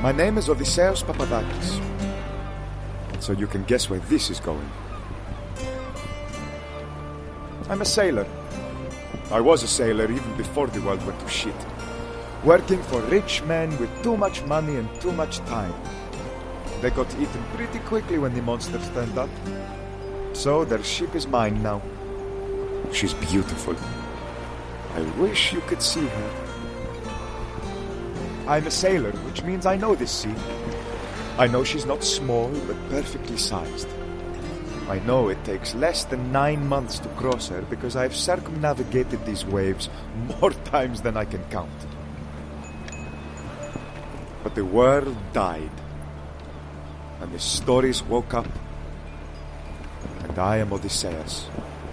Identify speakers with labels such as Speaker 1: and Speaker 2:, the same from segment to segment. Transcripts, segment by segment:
Speaker 1: My name is Odysseus Papadakis. So you can guess where this is going. I'm a sailor. I was a sailor even before the world went to shit. Working for rich men with too much money and too much time. They got eaten pretty quickly when the monsters turned up. So their ship is mine now. She's beautiful. I wish you could see her. I'm a sailor, which means I know this sea. I know she's not small, but perfectly sized. I know it takes less than 9 months to cross her because I've circumnavigated these waves more times than I can count. But the world died, and the stories woke up, and I am Odysseus.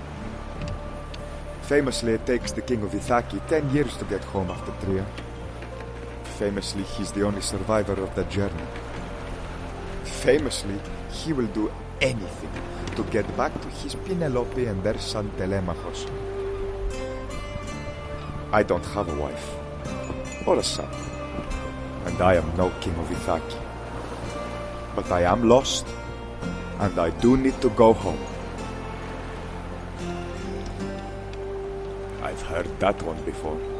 Speaker 1: Famously, it takes the king of Ithaki 10 years to get home after Troy. Famously, he's the only survivor of that journey. Famously, he will do anything to get back to his Penelope and their son Telemachos. I don't have a wife or a son, and I am no king of Ithaki. But I am lost, and I do need to go home. I've heard that one before.